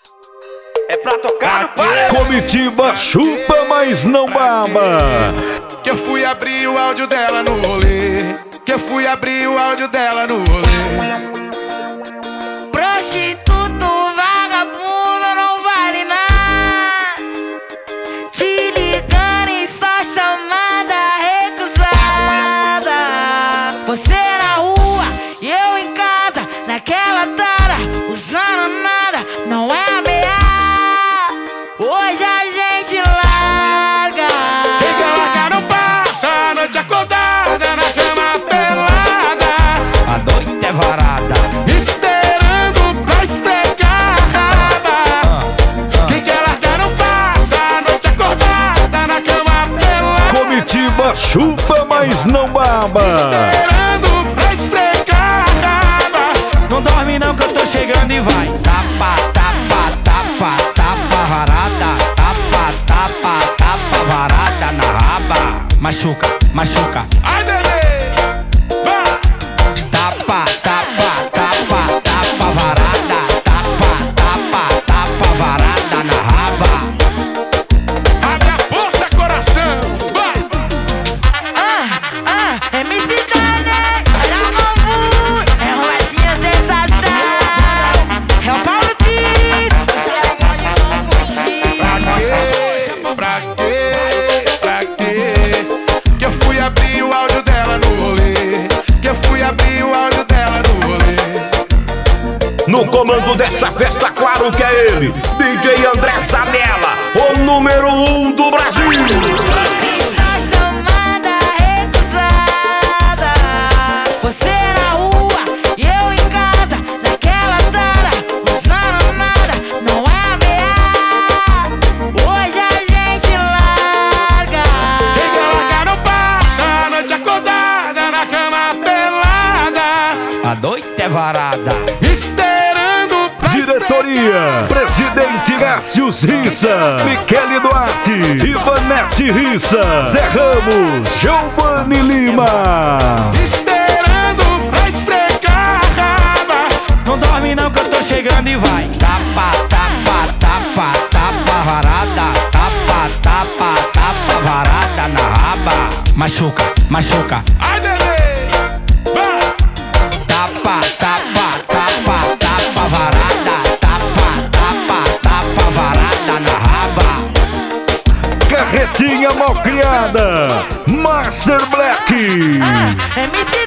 É pra tocar no pai. Comitiva chupa, mas não baba. Que eu fui abrir o áudio dela no rolê. Que eu fui abrir o áudio dela no rolê. Prostituto, vagabundo, não vale nada. Te ligando em só chamada recusada. Você na rua e eu em casa, naquela tara, usando nada, não é ameaça. Hoje a gente larga. Quem quer largar não passa a noite acordada na cama pelada. A noite é varada, esperando pra esfregar a raba. Quem quer largar não passa a noite acordada na cama pelada. Comitiva chupa, mas não baba. Esperando pra esfregar a raba. não dorme não que eu tô chegando e vai. Tapa, tapa, tapa, tapa varada. Tapa, tapa, tapa varada na raba. Machuca, machuca. Ai, bebê, vai. Tapa, tapa, tapa, tapa varada. Tapa, tapa, tapa varada na raba. Abre a porta, coração, vai. MC Dane, olha o bambu, é roletinha sensação. É o Paulo Pires, você não pode confundir. Pra quê? Que eu fui abrir o áudio dela no rolê. Que eu fui abrir o áudio dela no rolê. No comando dessa festa, claro que é ele, DJ André Zanella, o número 1 do Brasil. Só chamada recusada. Você na rua e eu em casa, naquela tara, usando nada, não é ameaça. Hoje a gente larga. Quem quer largar não passa a noite acordada na cama pelada. A noite é varada. Esperando pra Diretoria, Presidente Cássius Rissa, Michele Duarte, Ivanete Rissa, Zé Ramos, Giovanni Lima. Esperando pra esfregar a raba. Não dorme não que eu tô chegando e vai. Tapa, tapa, tapa, tapa varada. Tapa, tapa, tapa varada na raba. Machuca, machuca. Ai, bebê, vai. Tapa, tapa, tapa, tapa varada. Tapa, tapa, tapa varada na raba. Carretinha mal criada, Master Black. MC